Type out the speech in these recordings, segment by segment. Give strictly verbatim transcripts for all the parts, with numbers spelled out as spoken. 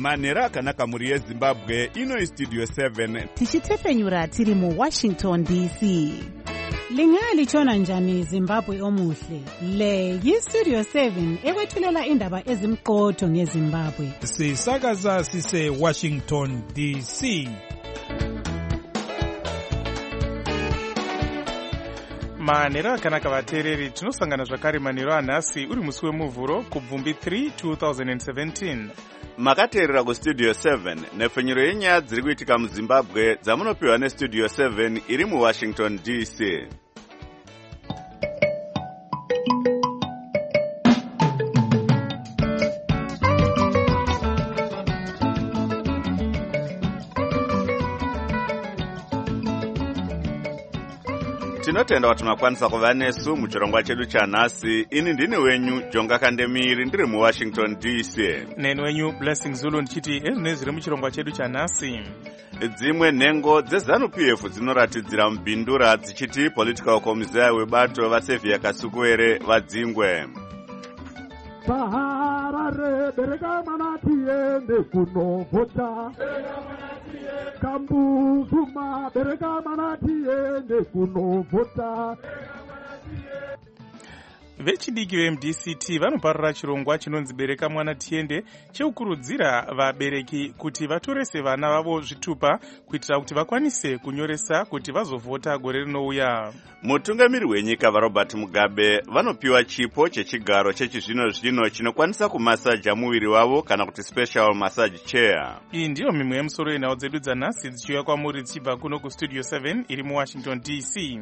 manhero akanaka mhuri yezimbabwe. Ino studio seven tichitepfenyura tiri muwashington D C. Lingalitshona njani Zimbabwe omuhle? Le yi-Studio seven ekwethulela indaba ezimqotho ngeZimbabwe. Sisakaza sise Washington D C. manhero akanaka vateereri, tinosangana zvakare manhero anhasi uri musi wemuvhuro kubvumbi three two thousand seventeen. makateerera kustudio seven nepfenyuro yenyaya dziri kuitika muzimbabwe dzamunopiwa nestudio seven iri muwashington D C. tinotenda kuti makwanisa kuva nesu muchirongwa chedu chanhasi. Ini ndini wenyu Jonga Kandemiri ndiri muwashington D C. Neni wenyu Blessing Zulu ndichiti ezvinezvi zviri muchirongwa chedu chanhasi. Dzimwe nhengo dzeZANU-P F dzinoratidzira mubhindura dzichiti political commissar webato vaSevia Kasukuwere vadzingwe. Saharare bereka mana tiende kunovota. Kambuzuma bereka mana tiende kunovota. Vechidiki veM D C T vanoparira chirongwa chinonzi bereka mwana tiende chekukurudzira vabereki kuti vatorese vana vavo zvitupa kuitira kuti vakwanise kunyoresa kuti vazovhota gore rinouya. Mutungamiri wenyika vaRobert Mugabe vanopiwa chipo chechigaro chechizvino zvino chinokwanisa kumasaja muviri wavo kana kuti special massage chair. Iyi ndiyo mimwe yemusoro yenhau dzedu dzanhasi dzichiuya kwamuri dzichibva kuno kustudio seven iri muWashington D C.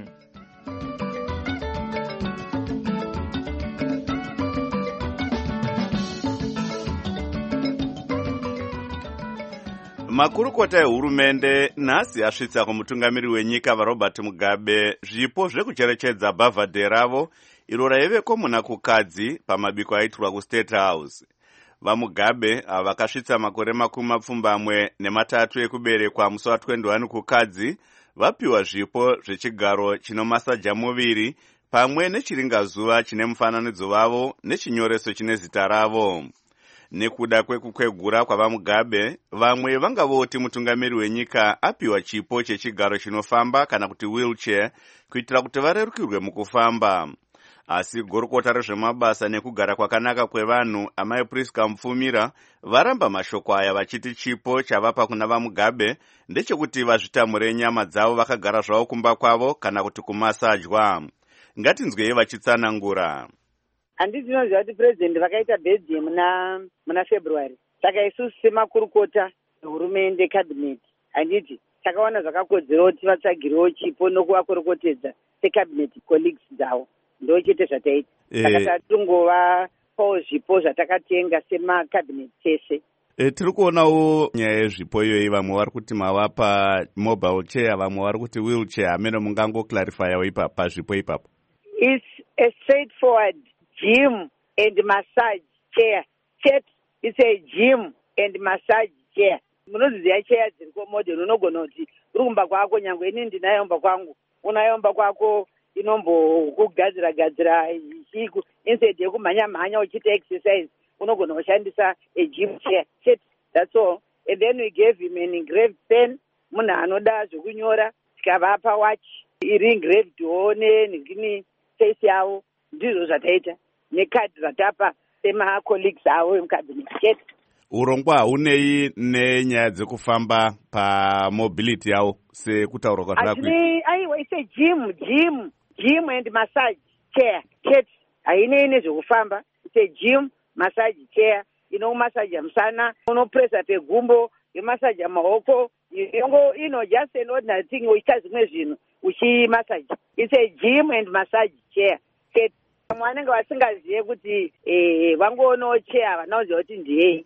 Makurukota ehurumende nhasi asvitsa kumutungamiri wenyika vaRobert Mugabe zvipo zvekucherechedza bhavhadhe ravo iro raiveko munakukadzi pamabiko aitirwa kuState House. VaMugabe ava vakasvitsa makore makumi mapfumbamwe nematatu ekuberekwa musi wa twenty-one kukadzi vapiwa zvipo zvechigaro chinomasaja muviri pamwe nechiringazuva chine mufananidzo wavo nechinyoreso chine zita ravo. Nekuda kwekukwegura kwavaMugabe, vamwe vangavoti mutungamiri wenyika apiwa chipo chechigaro chinofamba kana kuti wheelchair kuitira kuti varerukirwe mukufamba. Asi gorokota rezvemabasa nekugara kwakanaka kwevanhu amai Priska Mufumira varamba mashoko aya vachiti chipo chavapa kuna vaMugabe ndechekuti vazvitamure nyama dzavo vakagara zvavo kumba kwavo kana kuti kumasajwa. Ngatinzwei vachitsanangura. Handiti ndinoziva kuti president vakaita birthday muna muna February. Saka isusu semakurukota hurumende cabinet handiti takaona zvakakodzera kuti vatsvagirewo chipo nokuvakorokotedza secabinet colleagues dzavo. Ndochete zvataita. Saka tatongovapawo zvipo zvatakatenga semacabinet tese. E, tiri kuonawo nyaya yezvipo iyoyi, vamwe vari kuti mavapa mobile chair, vamwe vari kuti wheelchair. Amene mungangoclarifyawo ipapo pazvipo ipapo? It's a straightforward gym and massage chair. Chet, it's a gym and massage chair. Munoziziya chair dziriko modern, unogona kuti uri kumba kwako, nyangwe ini ndinayo mba kwangu, unayo mba kwako inombokugadzira gadzira chiku instead yekumhanya mhanya uchiita exercise, unogona kushandisa a gym chair. Chet, that's all. And then we gave him an engraved pen. Munhu anoda zvokunyora tikavapa watch iri engraved one ngini face yavo. Ndizvo zvataita nekadi ratapa sema-colleagues avo emucabinet. Urongwa haunei nenyaya dzekufamba pamobility yavo sekutaura kwazvakakuita? Aiwa, it's a gym, gym, gym and massage chair. Ket, hainei nezvekufamba. It's a gym, massage chair. Inomasaja musana, unopresa pegumbo, yomasaja maoko, yongo, you know, just an ordinary thing uchiita zvimwe zvinhu uchimasaja. It's a gym and massage chair. Ket, mwanenge vasingazive kuti eh vangoonawo chair vanoziva kuti ndiyei.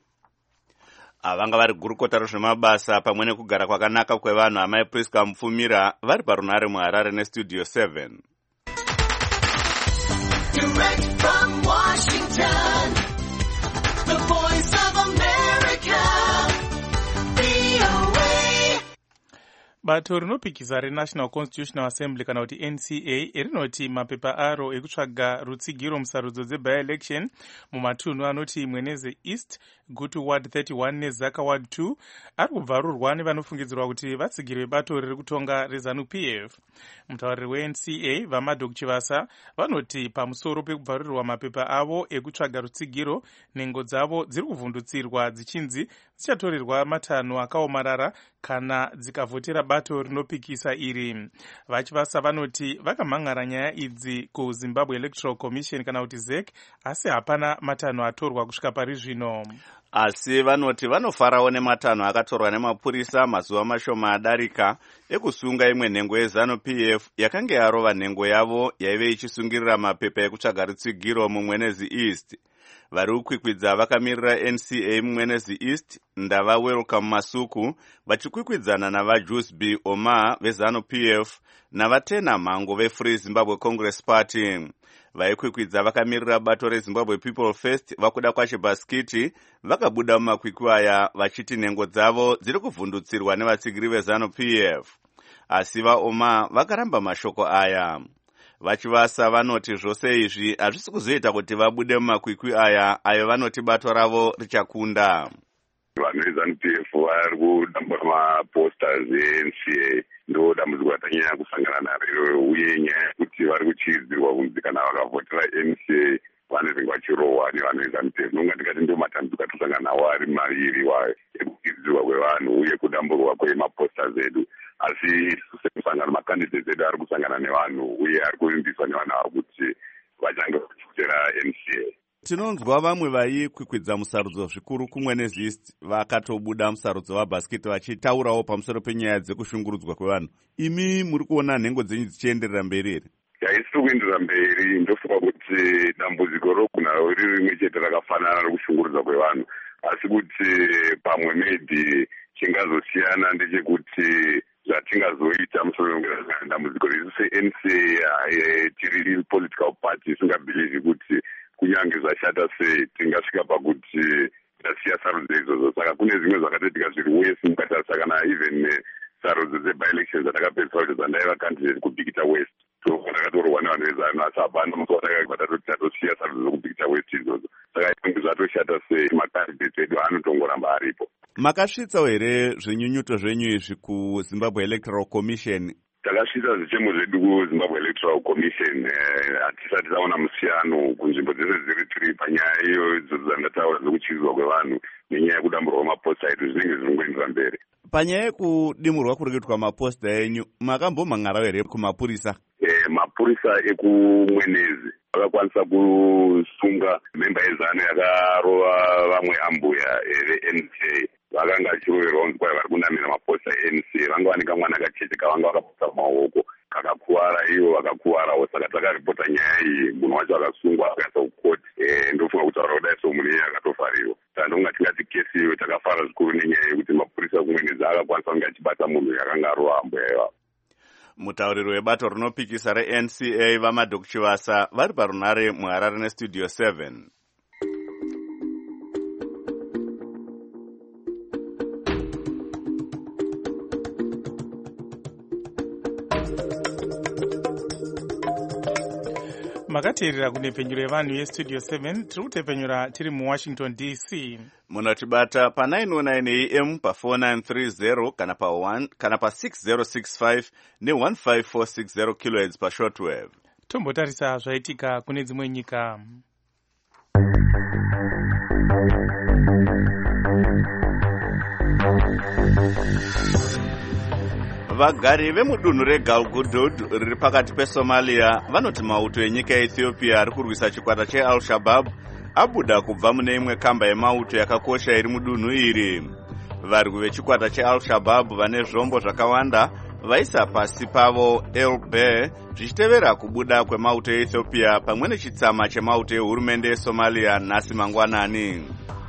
Vanga vari gurukota rezvemabasa pamwe nekugara kwakanaka kwevanhu amai Priska Mufumira vari parunare muHarare nestudio seven. Direct from Washington, the voice of America, V O A. Bato rinopikisa reNational Constitutional Assembly kana kuti N C A rinoti mapepa aro ekutsvaga rutsigiro musarudzo dze by-election mumatunhu anoti Mweneze East Gutu Ward thirty-one neZaka Ward two ari kubvarurwa nevanofungidzirwa kuti vatsigiri vebato riri kutonga reZANU P F. Mutauriri weN C A Vamadok Chivasa vanoti pamusoro pekubvarurirwa mapepa avo ekutsvaga rutsigiro, nhengo dzavo dziri kuvhundutsirwa dzichinzi dzichatorerwa matanho akaomarara kana dzikavhotera bato rinopikisa iri. Vachivasa vanoti vakamhangara nyaya idzi kuZimbabwe Electoral Commission kana kuti Z E C, asi hapana matanho atorwa kusvika pari zvino. Asi vanoti vanofarawo nematanho akatorwa nemapurisa mazuva mashoma adarika ekusunga imwe nhengo yeZANU P F yakanga yarova nhengo yavo yaive ichisungirira mapepa ekutsvaga rutsigiro muMwenezi East. Vari kukwikwidza vakamirira N C A muMwenezi East ndava Welcome Masuku vachikwikwidzana navaJuice B. Omar veZANU P F navatena mhango veFree Zimbabwe Congress Party. Vaikwikwidza vakamirira bato reZimbabwe People First vakuda kwaChibhasikiti vakabuda mumakwikwi aya vachiti nhengo dzavo dziri kuvhundutsirwa nevatsigiri veZANU P F. Asi vaOmar vakaramba mashoko aya. Vachivasa vanoti zvose izvi hazvisi kuzoita kuti vabude mumakwikwi aya ayo vanoti bato ravo richakunda. Vanhu veZANU P F vari kudambura maposters eN C A ndo dambudziko ratanyanya kusangana naro, uye nyaya yekuti vari kuchidzirwa kunzi kana vakavhotera N C A vanenge vachirohwa nevanhu veZANU P F. Nonga ndikati ndo matambudziko atisangana nawo ari maviri ekuchidzirwa kwevanhu uye kudamburwa kwemaposters edu. Asi sekusangana makandidates edu ari kusangana nevanhu uye ari kuvimbiswa nevanhu ava kuti vachange vachivhotera N C A. Tinonzwa vamwe vaikwikwidza musarudzo zvikuru kuMwenezi East vakatobuda musarudzo waBhasikiti vachitaurawo pamusoro penyaya dzekushungurudzwa kwevanhu. Imi muri kuona nhengo dzenyu dzichienderera mberi here? Haisi kuenderera mberi. Ndofunga kuti dambudziko rogona riri rimwe chete rakafanana rekushungurudzwa kwevanhu, asi kuti pamwe maybe chingazosiyana ndechekuti zvatingazoita musoro dambudziko riri seN C A tiri political party isingabhilivhi kuti kunyange zvashata sei tingasvika pakuti tasiya sarudzo idzodzo. Saka kune zvimwe zvakatoitika zviri west mukatarisa kana even sarudzo dzebi-elections dzatakapedzisa kuti dzandaiva candidate kubikita west. So takatorwa nevanhu veZANU asi hapana musi watakabva tatoti tatosiya sarudzo dzokubikita west idzodzo. Saka inge zvatoshata sei macandidates edu anotongoramba aripo. Makasvitsawo here zvinyunyuto zvenyu izvi kuZimbabwe Electoral Commission? Takasvitsa zvichemo zvedu kuZimbabwe Electoral Commission hatisati taona musiyano kunzvimbo dzese dziri tiri panyaya iyo dzandataura dzekuchidzwa kwevanhu nenyaya yekudamburwa kwemaposta edu zvinenge zvinongoendera mberi. Panyaya yekudimurwa kuri kuitwa maposta enyu makambomhangarawo here kumapurisa? Eh, mapurisa ekuMwenezi vakakwanisa kusunga memba yeZANU yakarova vamwe ambuya veN C A. Vakanga vachiroverwa kunzi kwai vari kunamira maposta eN C A. Vanga vane kamwana kacheche kavanga vakaputsa mumaoko kakakuwara, ivo vakakuwarawo. Saka takaripota nyaya iyi, munhu wacho akasungwa akaisa kukoti. Ndofunga kutaura kudai somunhu iye akatofarirwa. Saka ndonga tingati kesi iyo takafara zvikuru nenyaya yekuti mapurisa ekuMwenezi akakwanisa kunge achibata munhu yakanga arova ambuya ivavo. Mutauriri webato rinopikisa reN C A Vamadok Chivasa vari parunare muHarare neStudio seven. Makateerera kunepfenyuro yevanhu yeStudio seven, tiri kutepfenyura tiri muWashington D C. Munotibata pa nine oh nine A M pa four nine three zero kana pa one kana pa six zero six five ne one five four six zero kilohertz pa shortwave. Tombotarisa zvaitika kune dzimwe nyika. Vagari vemudunhu reGalgudud riri pakati peSomalia vanoti mauto enyika yeEthiopia ari kurwisa chikwata cheAl-Shabaab abuda kubva mune imwe kamba yemauto yakakosha iri mudunhu iri. Varwi vechikwata cheAl-Shabaab vane zvombo zvakawanda vaisa pasi pavo El Bear zvichitevera kubuda kwemauto eEthiopia pamwe nechitsama chemauto ehurumende yeSomalia nhasi mangwanani.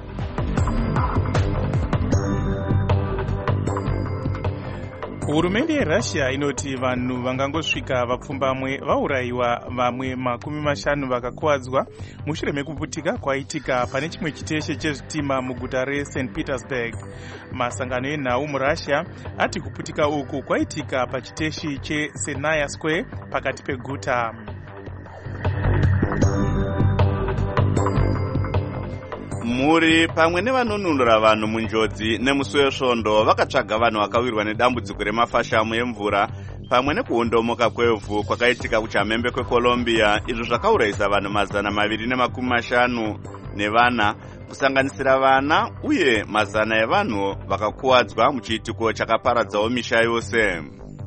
Hurumende yeRussia inoti vanhu vangangosvika vapfumbamwe vaurayiwa, vamwe makumi mashanu vakakuwadzwa mushure mekuputika kwaitika pane chimwe chiteshe chezvitima muguta reSaint Petersburg. Masangano enhau muRussia ati kuputika uku kwaitika pachiteshi cheSenaya Square pakati peguta. Muri pamwe nevanonunura vanhu munjodzi nemusi wesvondo vakatsvaga vanhu vakawirwa nedambudziko remafashamu emvura pamwe nekuondomoka kwevhu kwakaitika kuchamhembe kweColombia, izvo zvakaurayisa vanhu mazana maviri nemakumi mashanu nevana kusanganisira vana uye mazana evanhu vakakuwadzwa muchiitiko chakaparadzawo misha yose.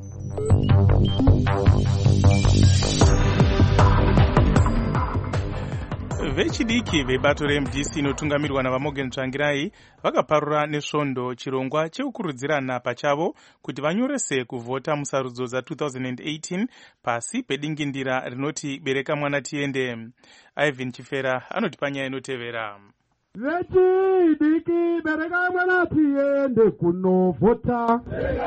Vechidiki vebato reM D C inotungamirwa naVaMorgan Tsvangirai vakaparura nesvondo chirongwa chekukurudzirana pachavo kuti vanyorese kuvhota musarudzo dza-twenty eighteen pasi pedingindira rinoti bereka mwana tiende. Ivan Chifera anoti panyaya inotevera. Vechidiki bereka mwana tiende kunovhota.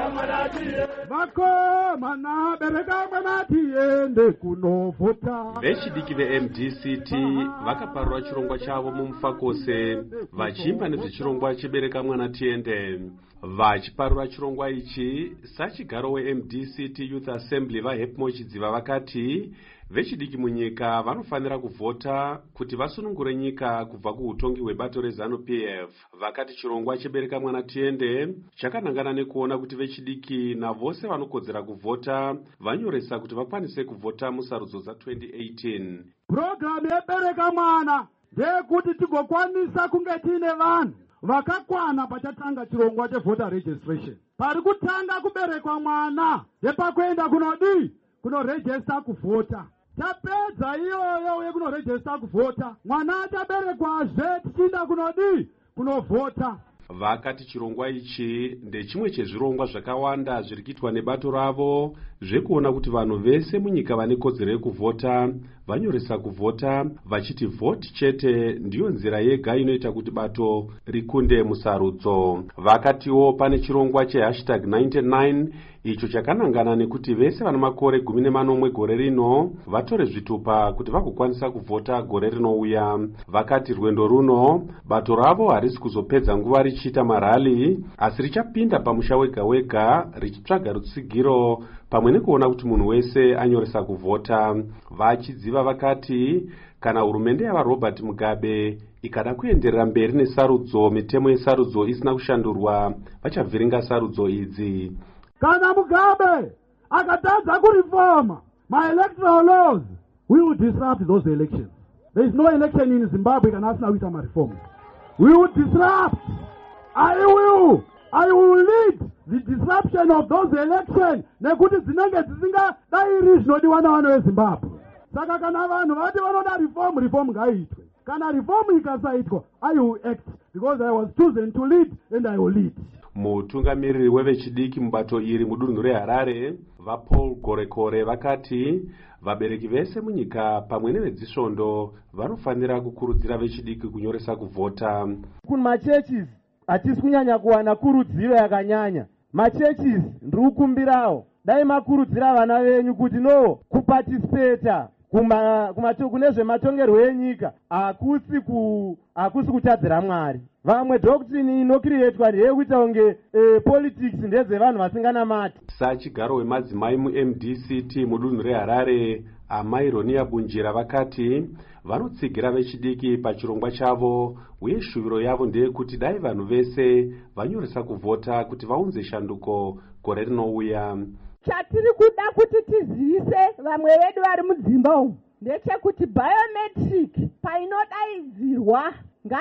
Vakomana bereka mwana tiende kunovhota. Vechidiki veM D C T vakaparura chirongwa chavo mumufakose vachimba nezvechirongwa chebereka mwana tiende. Vachiparura chirongwa ichi, sachigaro weM D C T Youth Assembly vaHepmo Chidziva vakati vechidiki munyika vanofanira kuvhota kuti vasunungure nyika kubva kuutongi hwebato reZANU-P F. Vakati chirongwa chebereka mwana tiende chakanangana nekuona kuti vechidiki navose vanokodzera kuvhota vanyoresa kuti vakwanise kuvhota musarudzo dza-twenty eighteen. Programu yebereka mwana ndeyekuti tigokwanisa kunge tiine vanhu vakakwana pachatanga chirongwa chevoter registration. Pari kutanga kuberekwa mwana yepakuenda kunodi kunorejista kuvhota. Tapedza iyoyo yekunorejista kuvhota, mwana achaberekwazve tichienda kunodi kunovhota. Vakati chirongwa ichi ndechimwe chezvirongwa zvakawanda zviri kuitwa nebato ravo zvekuona kuti vanhu vese munyika vane kodzero yekuvhota vanyoresa kuvhota, vachiti vhoti chete ndiyo nzira yega inoita kuti bato rikunde musarudzo. Vakatiwo pane chirongwa chehashtag ninety-nine icho chakanangana nekuti vese vana makore gumi nemanomwe gore rino vatore zvitupa kuti vagokwanisa kuvhota gore rinouya. Vakati rwendo runo bato ravo harisi kuzopedza nguva richiita marali, asi richapinda pamusha wega wega richitsvaga rutsigiro pamwe nekuona kuti munhu wese anyoresa kuvhota. Vachidziva vakati kana hurumende yavaRobert Mugabe ikada kuenderera mberi nesarudzo, mitemo yesarudzo isina kushandurwa, vachavhiringa sarudzo idzi. Kana Mugabe akatadza kurifoma my electoral laws, we will disrupt those elections. There is no election in Zimbabwe kana asina kuita mareforms. We will disrupt. I will. I will lead the disruption of those elections nekuti dzinenge dzisingadai zvinodiwa navanhu veZimbabwe. Saka kana vanhu vati vanoda reform, reform ngaiitwe. Kana reform ikasaitwa, I will act because I was chosen to lead and I will lead. Mutungamiriri wevechidiki mubato iri mudunhu reHarare vaPaul Gorekore vakati vabereki vese munyika pamwe nevedzisvondo vanofanira kukurudzira vechidiki kunyoresa kuvhota. Kumachurches hatisi kunyanya kuwana kurudziro yakanyanya. Machurches ndiri kukumbirawo dai makurudzira vana venyu kuti no kuparticipata kuma kuma kune zvematongerwo enyika akusi ku akusi kutadzira Mwari. Vamwe doctrine inokirietwa ndeyekuita kunge e, politics ndedzevanhu vasinganamati. Sachigaro wemadzimai muM D C T mudunhu reHarare Amai Ronia Bunjira vakati vanotsigira vechidiki pachirongwa chavo uye shuviro yavo ndeyekuti dai vanhu vese vanyoresa kuvhota kuti vaunze shanduko gore rinouya. Chatiri kuda kuti tizivise vamwe vedu vari mudzimba umu ndechekuti biometric painodaidzirwa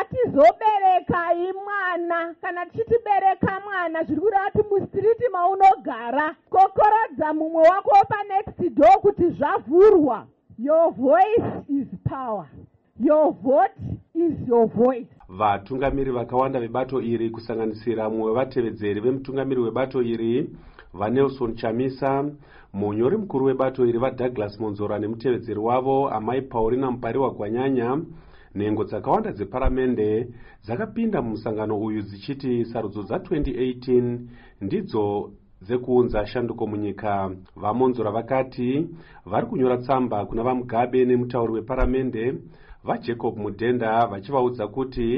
ngatizoberekai mwana. Kana tichitibereka mwana zviri kureva kuti mustriti maunogara kokorodza mumwe wako panext door kuti zvavhurwa. Your voice is power. Your vote is your voice. Vatungamiri vakawanda vebato iri kusanganisira mumwe wevatevedzeri vemutungamiri webato iri vaNelson Chamisa, munyori mukuru webato iri vaDouglas Monzora nemutevedzeri wavo Amai Paulina Mupariwa Gwanyanya, nhengo dzakawanda dzeparamende dzakapinda mumusangano uyu dzichiti sarudzo dza-twenty eighteen ndidzo dzekuunza shanduko munyika. VaMonzora vakati vari kunyora tsamba kuna vaMugabe nemutauri weparamende vaJacob Mudhenda vachivaudza kuti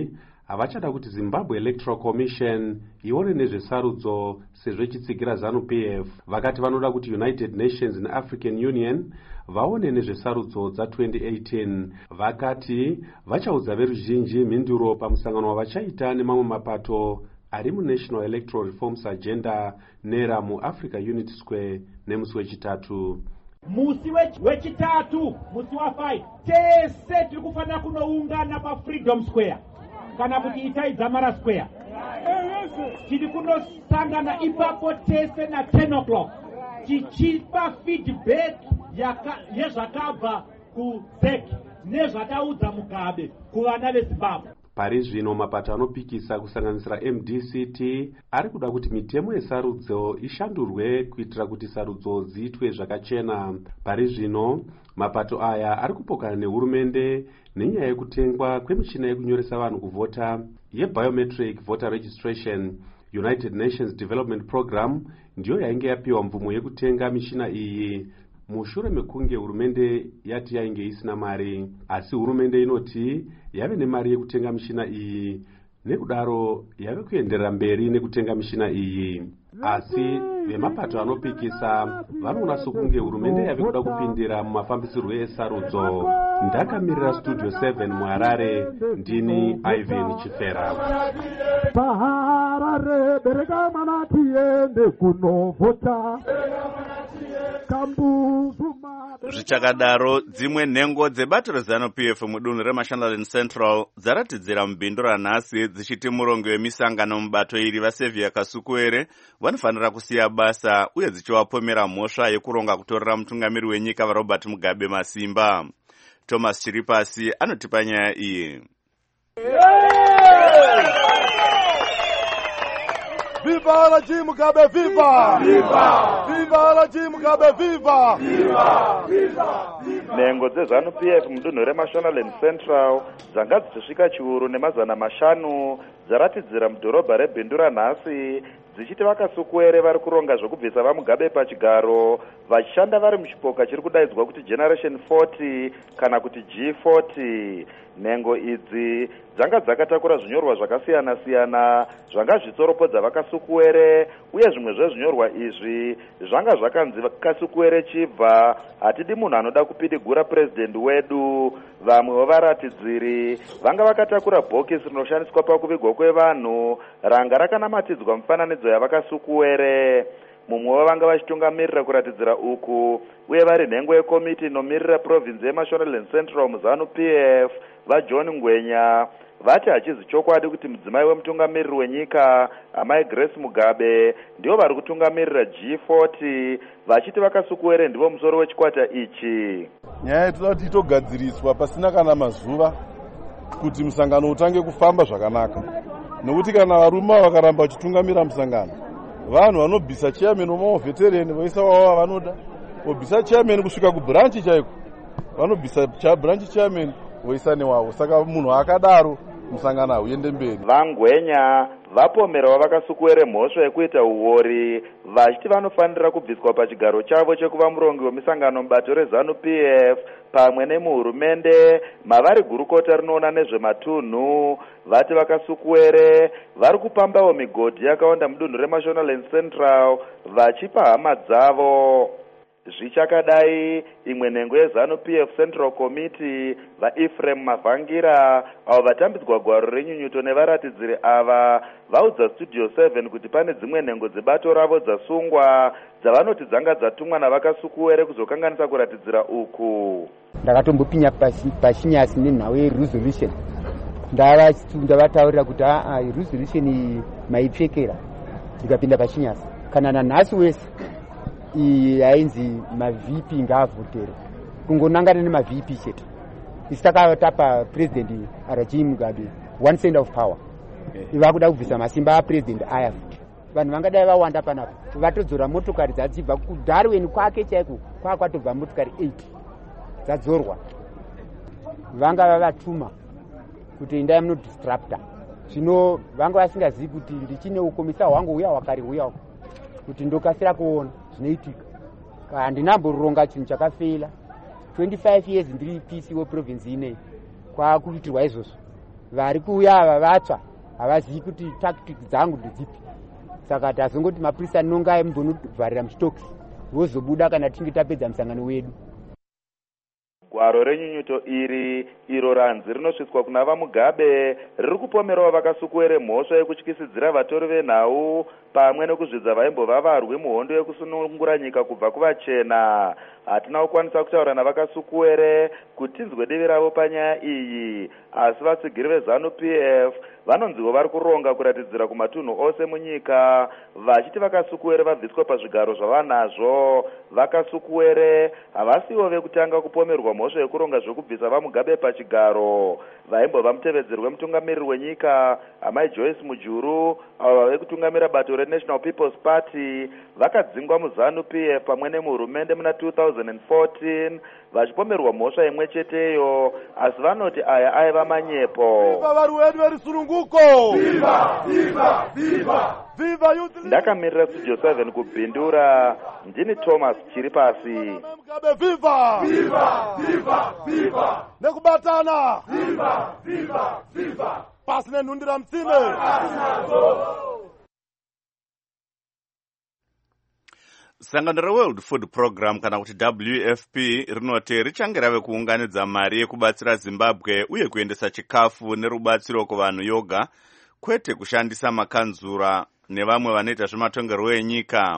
havachada kuti Zimbabwe Electoral Commission ione nezvesarudzo sezvo ichitsigira ZANU P F. Vakati vanoda kuti United Nations neAfrican Union vaone nezvesarudzo dza twenty eighteen. Vakati vachaudza veruzhinji mhinduro pamusangano wavachaita nemamwe mapato ari muNational Electoral Reforms Agenda NERA muAfrica Unity Square nemusi wechitatu. Musi wechitatu, musi wa five, tese tiri kufanira kunoungana pa Freedom Square kana kuti itai Zamara Square. Tiri kunosangana ipapo tese na ten o'clock tichipa feedback yezvakabva ku Z E C nezvataudza Mugabe kuvana veZimbabwe. Pari zvino mapato anopikisa kusanganisira M D C T ari kuda kuti mitemo yesarudzo ishandurwe kuitira kuti sarudzo dziitwe zvakachena. Pari zvino mapato aya ari kupokana nehurumende nenyaya yekutengwa kwemichina yekunyoresa vanhu kuvhota yebiometric voter registration. United Nations Development Program ndiyo yainge yapiwa mvumo yekutenga michina iyi mushure mekunge hurumende yati yainge isina mari, asi hurumende inoti yave nemari yekutenga mishina iyi, nekudaro yave kuenderera mberi nekutenga mishina iyi. Asi vemapato anopikisa vanoona sokunge hurumende yave kuda kupindira mumafambisirwo esarudzo. Ndakamirira Studio seven muHarare, ndini Ivan Chifera. Paharare bereka mana tiende kunovhota. Zvichakadaro, dzimwe nhengo dzebato reZANU P F mudunhu reMashonaland Central dzaratidzira mubindu ranhasi dzichiti murongo wemisangano mubato iri vaSevia Kasukuwere vanofanira kusiya basa uye dzichivapomera mhosva yekuronga kutorera mutungamiri wenyika vaRobert Mugabe masimba. Thomas Chiripasi anotipa nyaya iyi. Viva la G Mugabe, viva! Viva! Viva la G Mugabe, viva! Viva! Viva! Nhengo dzeZANU P F mudunhu reMashonaland Central dzanga dzichisvika chiuru nemazana mashanu dzaratidzira mudhorobha rebindu ranhasi dzichiti vaKasukuwere vari kuronga zvokubvisa vaMugabe pachigaro vachishanda vari muchipoka chiri kudaidzwa kuti Generation forty kana kuti G forty. Nhengo idzi dzanga dzakatakura zvinyorwa zvakasiyana-siyana zvanga zvitsoropodza vaKasukuwere, uye zvimwe zvezvinyorwa izvi zvanga zvakanzi Kasukuwere chibva, hatidi munhu anoda kupidigura president wedu. Vamwe vevaratidziri vanga vakatakura bhokisi rinoshandiswa pakuvigwa kwevanhu ranga rakanamatidzwa mufananidzo yavaKasukuwere. Mumwe wavanga vachitungamirira kuratidzira uku uye vari nhengo yekomiti inomirira province yeMashonaland Central muZANU P F vaJohn Ngwenya vati hachizi chokwadi kuti mudzimai wemutungamiriri wenyika amai Grace Mugabe ndivo vari kutungamirira G forty, vachiti vaKasukuwere ndivo musoro wechikwata ichi. Nyaya itoda kuti itogadziriswa pasina kana mazuva kuti musangano utange kufamba zvakanaka, nekuti kana varume vakaramba vachitungamira musangano, vanhu vanobvisa chairman wemaveterani voisa wavo vanoda, vobvisa chairman kusvika kubranchi chaiko, vanobvisa branchi chairman voisa newavo. Saka munhu akadaro musangano hauende mberi. VaNgwenya vapomerawo vaKasukuwere mhosva yekuita uori, vachiti vanofanira kubviswa pachigaro chavo chekuva murongi wemisangano mubato reZANU P F pamwe nemuhurumende mavari gurukota rinoona nezvematunhu. Vati vaKasukuwere vari kupambawo migodhi yakawanda mudunhu reMashonaland Central vachipa hama dzavo. Zvichakadai, imwe nhengo yeZANU P F Central Committee vaEphraim Mavhangira avo vatambidzwa gwaro renyunyuto nevaratidziri ava vaudza Studio seven kuti pane dzimwe nhengo dzebato ravo dzasungwa dzavanoti dzanga dzatumwa navaKasukuwere kuzokanganisa kuratidzira uku. Ndakatombopinya pachinyasi nenhau yeresolution ndavataurira kuti aa resolution iyi maipfekera, ndikapinda pachinyasi kana nanhasi wese iyi yainzi maV P ngaavhotere kungonangana nemaV P chete. Isi takatapa president Rajiv Mugabe one cent of power, vakuda kubvisa masimba apresident aya futi. Vanhu vangadai vawanda panapo, vatodzora motokari dzadzibva kuDarwin kwake chaiko kwaa kwatobva motokari eight dzadzorwa. Vanga vavatuma kuti endai munodistrapta. Zvino vanga vasingazivi kuti ndichine ukomisa hwangu uya wakari uya kuti ndokasira kuona zvinoitika. Handinamboronga chinhu chakafela twenty-five years ndiri P C weprovince ineyi, kwaakuitirwa izvozvo. vari kuuya ava vatsva havazivi kuti tactic dzangu ndedzipi. Saka tazongoti mapurisa nongai mumbonobvarira muchitokisi vozobuda kana tinge tapedza musangano wedu. Gwaro renyunyuto iri iro ranzi rinosvitswa kuna vamugabe riri kupomerawo vakasukuwere mhosva yekutyisidzira vatori venhau pamwe nekuzvidza vaimbova varwi muhondo yekusunungura nyika kubva kuvachena. Hatina kukwanisa kutaura navakasukuwere kuti tinzwe divi ravo panyaya iyi, asi vatsigiri vezanu P F vanonziwo vari kuronga kuratidzira kumatunhu ose munyika vachiti vakasukuwere vabviswa pazvigaro zvavanazvo. Vakasukuwere havasiwo vekutanga kupomerwa mhosva yekuronga zvekubvisa vamugabe pachigaro. Vaimbova mutevedzeri wemutungamiriri wenyika amai Joyce Mujuru avo vave kutungamira bato reNational People's Party vakadzingwa muzanu P F pamwe nemuhurumende muna two thousand fourteen vachipomerwa mhosva imwe cheteyo, asi vanoti aya aiva manyepo. Vari wedu verisununguko. Viva! Viva! Viva! Viva youth! Ndakamirira Studio seven kubhindura, ndini Thomas Chiripasi. Mugabe viva! Viva! Viva! Viva! Nekubatana! Viva! Viva! Viva! Pasi nenhundira mtsime! Sangano reWorld Food Program kana kuti W F P rinoti richange rave kuunganidza mari yekubatsira Zimbabwe uye kuendesa chikafu nerubatsiro kuvanhu yoga, kwete kushandisa makanzura nevamwe vanoita zvematongerwo enyika.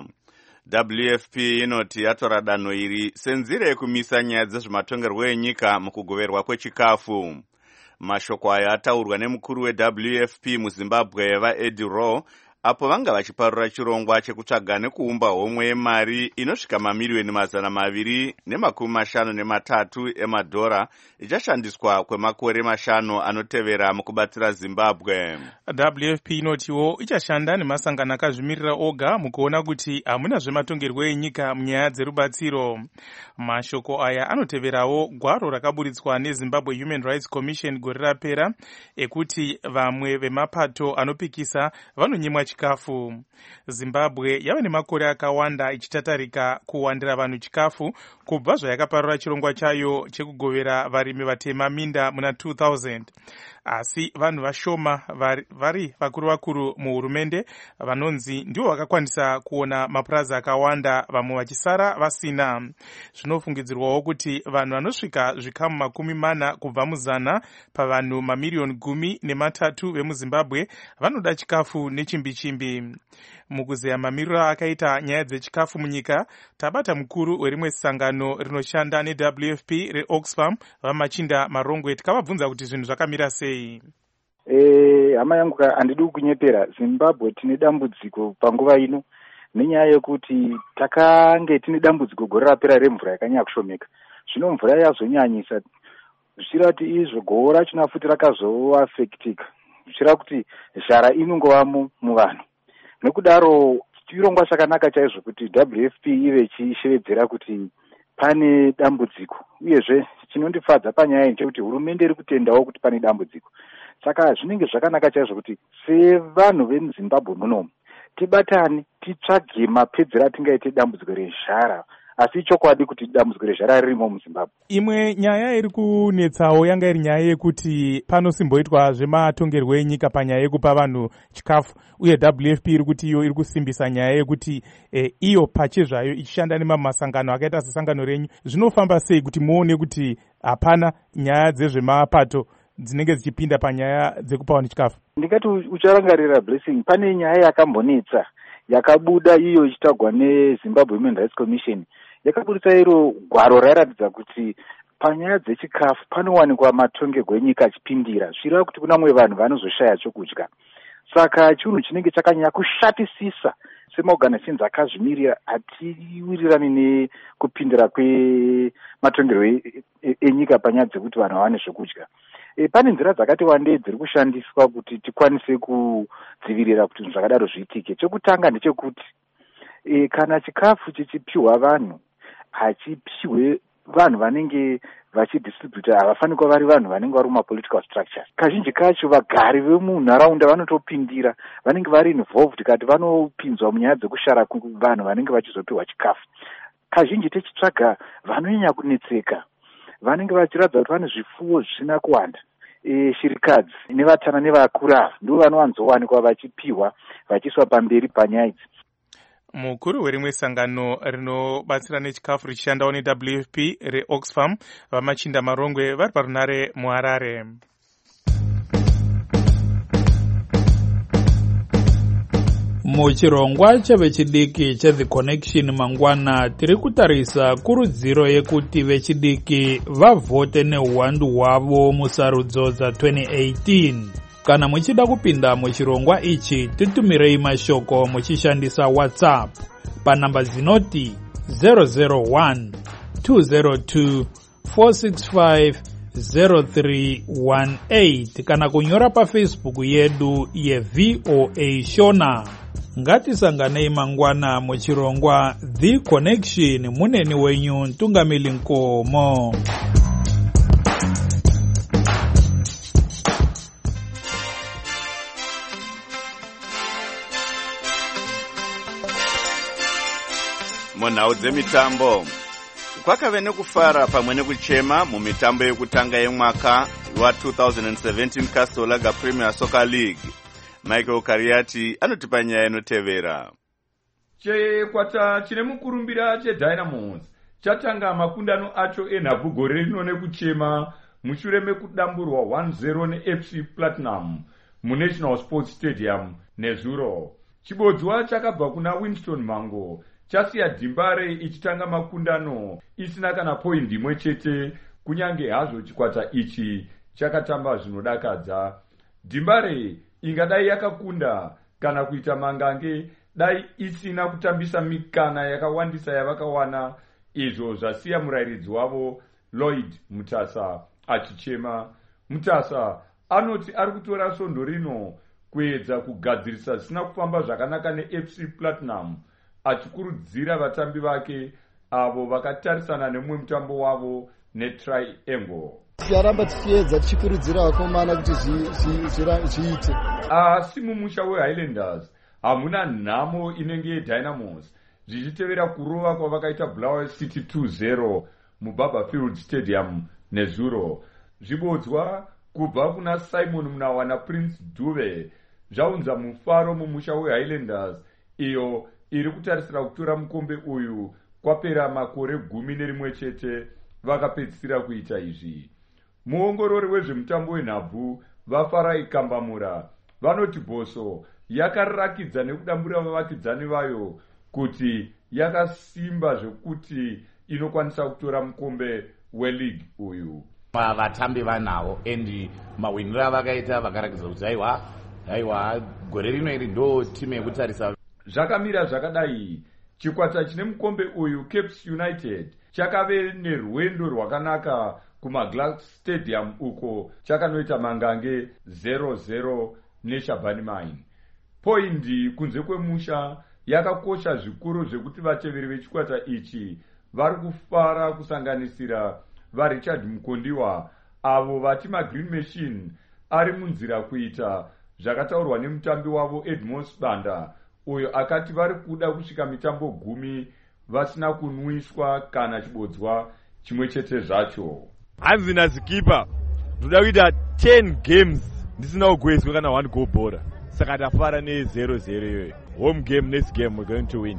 W F P inoti yatora danho iri senzira yekumisa nyaya dzezvematongerwo enyika mukugoverwa kwechikafu. Mashoko aya ataurwa nemukuru we-W F P muZimbabwe vaEddie Rowe apo vanga vachiparura chirongwa chekutsvaga nekuumba homwe yemari inosvika mamiliyoni mazana maviri nemakumi mashanu nematatu emadhora ichashandiswa kwemakore mashanu anotevera mukubatsira Zimbabwe. W F P inotiwo ichashanda nemasangano akazvimirira oga mukuona kuti hamuna zvematongerwo enyika munyaya dzerubatsiro. Mashoko aya anoteverawo gwaro rakaburitswa neZimbabwe Human Rights Commission gore rapera ekuti vamwe vemapato anopikisa vanonyimwa chikafu. Zimbabwe yava nemakore akawanda ichitatarika kuwandira vanhu chikafu kubva zvayakaparura chirongwa chayo chekugovera varimi vatema minda muna two thousand. Asi vanhu vashoma vari vakuru vakuru muhurumende vanonzi ndivo vakakwanisa kuona mapurazi akawanda, vamwe vachisara vasina. Zvinofungidzirwawo kuti vanhu vanosvika zvikamu makumi mana kubva muzana pavanhu mamiliyoni gumi nematatu vemuZimbabwe vanoda chikafu nechimbi-chimbi. Mukuzeya mamiriro akaita nyaya dzechikafu munyika, tabata mukuru werimwe sangano rinoshanda neW F P reOxfam vamachinda Marongwe tikavabvunza kuti zvinhu zvakamira sei. Eh, hama yangu handidi kunyepera. Zimbabwe tine dambudziko panguva ino nenyaya yekuti takange tine dambudziko gore rapera remvura yakanyanya kushomeka. Zvino mvura yazonyanyisa zvichira kuti izvo govo racho nafuti rakazoafekitika, zvichira kuti zhara inongova muvanhu. Nekudaro chirongwa chakanaka chaizvo kuti W F P ive ichishevedzera kuti pane dambudziko, uyezve chinondifadza panyaya ndechekuti hurumende iri kutendawo kuti pane dambudziko. Saka zvinenge zvakanaka chaizvo kuti sevanhu vemuZimbabwe munomu tibatane titsvage mapedzero atingaite dambudziko rezhara, asi chokwadi kuti dambudziko rezhara ririmo muZimbabwe. Imwe nyaya iri kunetsawo yanga iri nyaya yekuti panosimboitwa zvematongerwo enyika panyaya yekupa vanhu chikafu, uye W F P iri kuti iyo iri kusimbisa nyaya yekuti eh, iyo pachezvayo ichishanda nemamasangano akaita sesangano renyu. Zvinofamba sei kuti muone kuti hapana nyaya dzezvemapato dzinenge dzichipinda panyaya dzekupa vanhu chikafu? Ndingati ucharangarira Blessing, pane nyaya yakambonetsa yakabuda iyo ichitagwa neZimbabwe Human Rights Commission. Yakabudisa iro gwaro rairatidza kuti panyaya dzechikafu panowanikwa matongerwo enyika achipindira, zvireva kuti kuna mwe vanhu vanozoshaya chokudya. Saka chinhu chinenge chakanyanya kushatisisa semaorganizations akazvimirira hatiwirirani nekupindira kwematongerwo enyika panyaya dzekuti vanhu vawane zvokudya. E, pane nzira dzakati wandei dziri kushandiswa kuti tikwanise kudzivirira kuti zvakadaro zviitike. Chekutanga ndechekuti e, kana chikafu chichipiwa vanhu hachipiwe vanhu vanenge vachidistributa, havafani kuva vari vanhu vanenge vari mumapolitical structures. Kazhinji kacho vagari vemunharaunda vanotopindira, vanenge vari involved kati vanopinzwa munyaya dzekushara vanhu vanenge vachizopiwa chikafu. Kazhinji tichitsvaga vanonyanya kunetseka, vanenge vachiratidza kuti vane zvifuwo zvisina kuwanda. e, shirikadzi nevatana nevakuru ava ndivo vanowanzowanikwa vachipiwa vachiswa pamberi panyaya idzi. Mukuru werimwe sangano rinobatsira nechikafu richishandawo ne-W F P reOxfam vamachinda marongwe vari parunare muHarare. Muchirongwa chevechidiki cheThe Connection mangwana tiri kutarisa kurudziro yekuti vechidiki vavhote neuwandu hwavo musarudzo dza twenty eighteen. Kana muchida kupinda muchirongwa ichi titumirei mashoko muchishandisa WhatsApp panamba zinoti zero zero one two zero two four six five zero three one eight kana kunyora paFacebook yedu ye V O A Shona. Ngatisanganei mangwana muchirongwa The Connection muneni wenyu Ntungamili Nkomo. Munhau dzemitambo kwakave nekufara pamwe nekuchema mumitambo yekutanga yemwaka wa two thousand seventeen Castle Lager Premier Soccer League. Michael Kariati anotipa nyaya inotevera. Chekwata chine mukurumbira cheDynamos chatanga makundano acho enhabvu gore rino nekuchema mushure mekudamburwa one zero neF C Platinum muNational Sports Stadium nezuro. Chibodzwa chakabva kuna Winston Mango chasiya Dhimbare ichitanga makundano isina kana point imwe chete, kunyange hazvo chikwata ichi chakatamba zvinodakadza. Dhimbare ingadai yakakunda kana kuita mangange dai isina kutambisa mikana yakawandisa yavakawana, izvo zvasiya murairidzi wavo Lloyd Mutasa achichema. Mutasa anoti ari kutora svondo rino kuedza kugadzirisa zvisina kufamba zvakanaka neF C Platinum, achikurudzira vatambi vake avo vakatarisana nemumwe mutambo wavo neTriangle. Tiaramba tichiedza tichikurudzira vakomana kuti zviite. Asi mumusha weHighlanders hamuna nhamo inenge yeDynamos zvichitevera kurova kwavakaita Bulawayo City two zero muBarberfield Stadium nezuro. Zvibodzwa kubva kuna Simon Mnawa naPrince Dube zvaunza mufaro mumusha weHighlanders iyo iri kutarisira kutora mukombe uyu kwapera makore gumi nerimwe chete vakapedzisira kuita izvi. Muongorori wezvemutambo wenhabvu vaFarai Kambamura vanoti Bhoso yakarakidza nekudambura vavakidzani vayo kuti yakasimba zvekuti inokwanisa kutora mukombe weleague uyu. Vatambi vanawo endi mawiniro avakaita vakarakidza kuti aiwa aiwa gore rino iri ndo timu yekutarisa. Zvakamira zvakadai, chikwata chine mukombe uyu Cape United chakave nerwendo rwakanaka kumaGlass Stadium uko chakanoita mangange zero zero neShabani Mine. Poindi kunze kwemusha yakakosha zvikuru zvekuti vateveri vechikwata ichi vari kufara kusanganisira vaRichard Mukondiwa avo vati maGreen Machine ari munzira kuita zvakataurwa nemutambi wavo Edmos Banda uyo akati vari kuda kusvika mitambo gumi vasina kunwiswa kana chibodzwa chimwe chete zvacho. Hanzi nazikipa ndoda kuita ten games ndisina kugoiswa kana one goal bora, saka tafara ne zero zero iyoyo. Home game, next game we're going to win.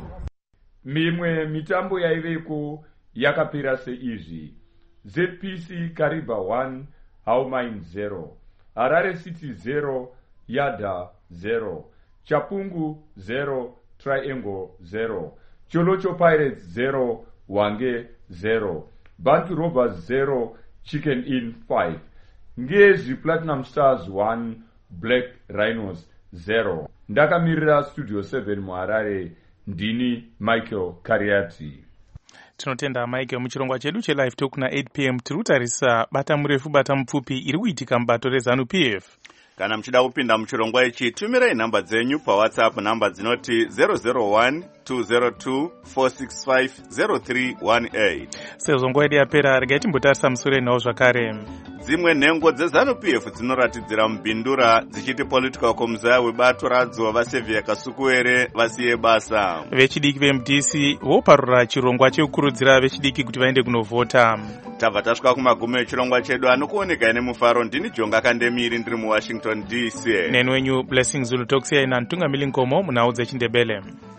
Mimwe mitambo yaiveko yakapera seizvi: Z P C Kariba one Haumain zero, Harare City zero Yada zero, Chapungu zero Triangle zero, Cholocho Pirates zero Wange zero, Bantu Robbers zero Chicken Inn five, Ngezi Platinum Stars one Black Rhinos zero. Ndakamirira Studio seven muHarare, ndini Michael Kariati. Tinotenda Michael. Muchirongwa chedu chelive talk na eight p m tiri kutarisa bata murefu bata mupfupi iri kuitika mubato reZanu P F. Kana muchida kupinda muchirongwa ichi tumirai nhamba dzenyu paWhatsApp, nhamba dzinoti zero zero one two zero two four six five zero three one eight. sezvo nguva yedu yapera regai timbotarisa musure nhau zvakare. Dzimwe nhengo dzeZANU-P F dzinoratidzira mubhindura dzichiti political commissar webato radzo vaSevia Kasukuwere vasiye basa. Vechidiki veM D C voparura chirongwa chekukurudzira vechidiki kuti vaende kunovhota. Tabva tasvika kumagumo echirongwa chedu anokuoneka ine mufaro. Ndini Jonga Kandemiri ndiri muWashington D C. Neni wenyu Blessing Zulu tokusiyai namutungamiri Nkomo munhau dzechiNdebele.